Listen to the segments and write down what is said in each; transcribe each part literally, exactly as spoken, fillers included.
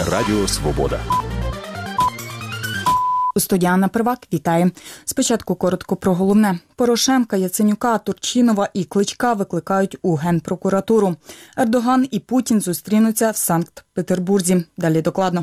Радіо Свобода. Студія Анна Первак вітає. Спочатку коротко про головне. Порошенка, Яценюка, Турчинова і Кличка викликають у Генпрокуратуру. Ердоган і Путін зустрінуться в Санкт-Петербурзі. Далі докладно.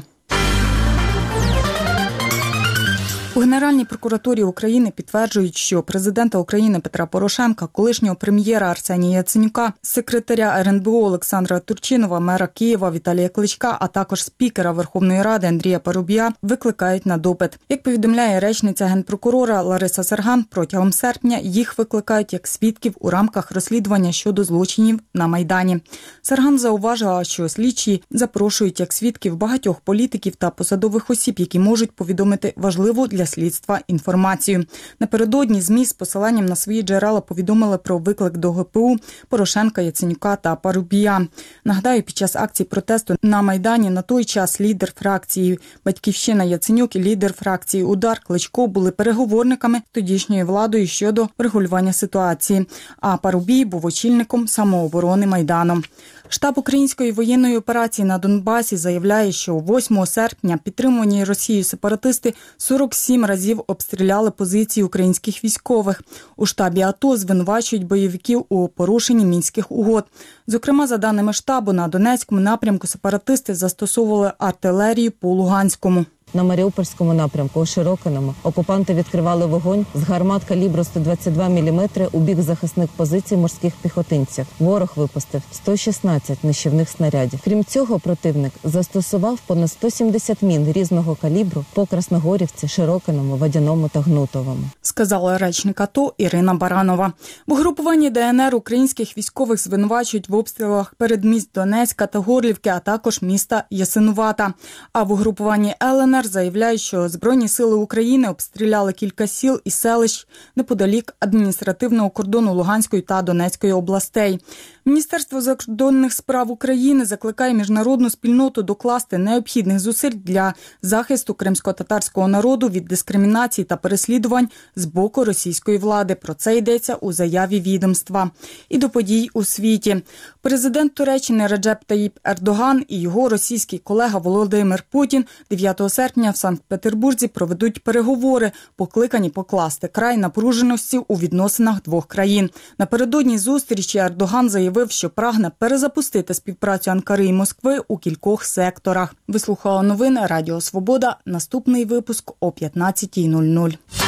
У Генеральній прокуратурі України підтверджують, що президента України Петра Порошенка, колишнього прем'єра Арсенія Яценюка, секретаря ер ен бе о Олександра Турчинова, мера Києва Віталія Кличка, а також спікера Верховної Ради Андрія Парубія викликають на допит. Як повідомляє речниця Генпрокурора Лариса Сарган, протягом серпня їх викликають як свідків у рамках розслідування щодо злочинів на Майдані. Сарган зауважила, що слідчі запрошують як свідків багатьох політиків та посадових осіб, які можуть повідомити важливу для слідства інформацію. Напередодні ЗМІ з посиланням на свої джерела повідомили про виклик до ге пе у Порошенка, Яценюка та Парубія. Нагадаю, під час акцій протесту на Майдані на той час лідер фракції «Батьківщина» Яценюк і лідер фракції «Удар» Кличко були переговорниками тодішньої владою щодо врегулювання ситуації, а Парубій був очільником самооборони Майдану. Штаб української воєнної операції на Донбасі заявляє, що восьмого серпня підтримувані Росією сепаратисти сорок сім разів обстріляли позиції українських військових. У штабі АТО звинувачують бойовиків у порушенні Мінських угод. Зокрема, за даними штабу, на Донецькому напрямку сепаратисти застосовували артилерію по Луганському. На Маріупольському напрямку у Широкиному окупанти відкривали вогонь з гармат калібру сто двадцять два міліметри у бік захисних позицій морських піхотинців. Ворог випустив сто шістнадцять нищівних снарядів. Крім цього, противник застосував понад сто сімдесят мін різного калібру по Красногорівці, Широкиному, Водяному та Гнутовому. Сказала речник АТО Ірина Баранова. В угрупуванні де ен ер українських військових звинувачують в обстрілах передмість Донецька та Горлівки, а також міста Ясинувата. А в угрупуванні ел ен ер заявляють, що Збройні сили України обстріляли кілька сіл і селищ неподалік адміністративного кордону Луганської та Донецької областей. Міністерство закордонних справ України закликає міжнародну спільноту докласти необхідних зусиль для захисту кримсько-татарського народу від дискримінації та переслідувань з боку російської влади. Про це йдеться у заяві відомства. І до подій у світі. Президент Туреччини Реджеп Таїп Ердоган і його російський колега Володимир Путін дев'ятого серпня в Санкт-Петербурзі проведуть переговори, покликані покласти край напруженості у відносинах двох країн. Напередодні зустрічі Ердоган заявив, що прагне перезапустити співпрацю Анкари і Москви у кількох секторах. Ви слухали новини Радіо Свобода. Наступний випуск о п'ятнадцятій нуль нуль.